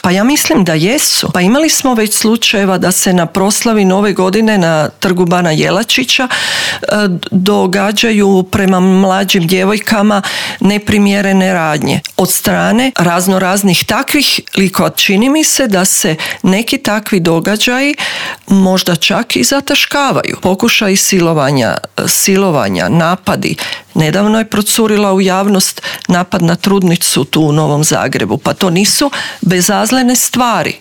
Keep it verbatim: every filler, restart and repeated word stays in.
Pa ja mislim da jesu. Pa imali smo već slučajeva da se na proslavi Nove godine na Trgu Bana Jelačića događaju prema mlađim djevojkama neprimjerene radnje od strane razno raznih takvih likova. Čini mi se da se neki takvi događaji možda čak i zataškavaju. Pokušaj silovanja, silovanja, napadi. Nedavno je procurila u javnost napad na trudnicu tu u Novom Zagrebu. Pa to nisu bezazlene stvari.